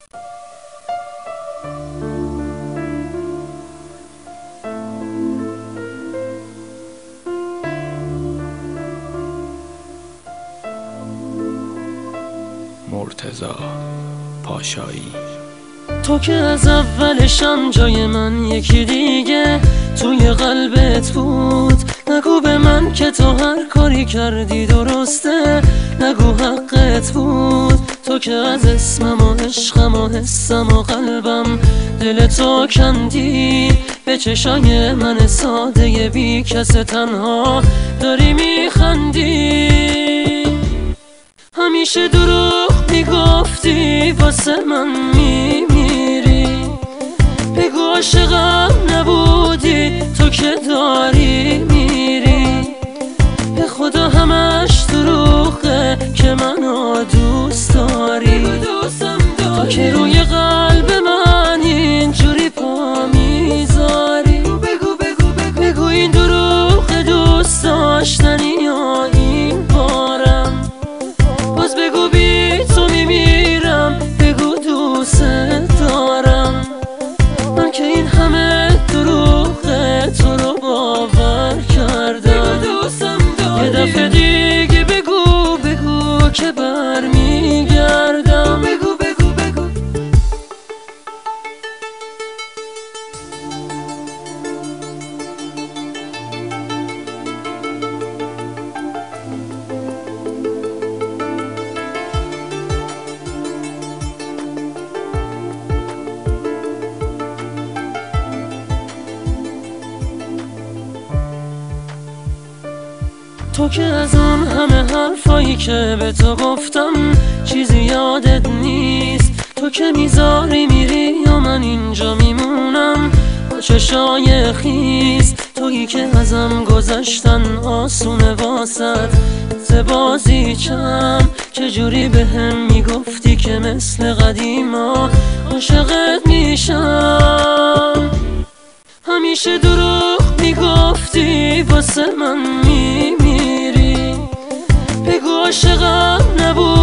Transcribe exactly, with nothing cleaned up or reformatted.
مرتضی پاشایی. تو که از اولشم جای من یکی دیگه توی قلبت بود. نگو به من که تو هر کاری کردی درسته، نگو حقت بود. تو که از اسمم و عشقم و حسم و قلبم دل تو کندی. به چشای من ساده بی کس تنها داری میخندی. همیشه دروغ میگفتی واسه من میمیری. بگو عاشقم نبودی تو که داری میری. به خدا همش دروغه که منو دوست داری. تو که روی قلب من اینجوری پا میذاری. بگو بگو بگو بگو این دروغ دوست داشتنی یا این بارم. باز بگو بی تو میمیرم. بگو دوست دارم. من که این همه دروغه تو رو باور کردم. یه دفعه دیگه بگو بگو که برمیگردم. بگو بگو بگو تو که از اون همه حرفایی که به تو گفتم چیزی یادت نیست. تو که میذاری میری یا من اینجا میمونم با چشای خیس. تویی که ازم گذشتن آسونه واسد زبازی چم. چجوری به هم میگفتی که مثل قدیما عاشقت میشم. همیشه دروغ میگفتی واسه من میمیری. بگو عاشقم نبود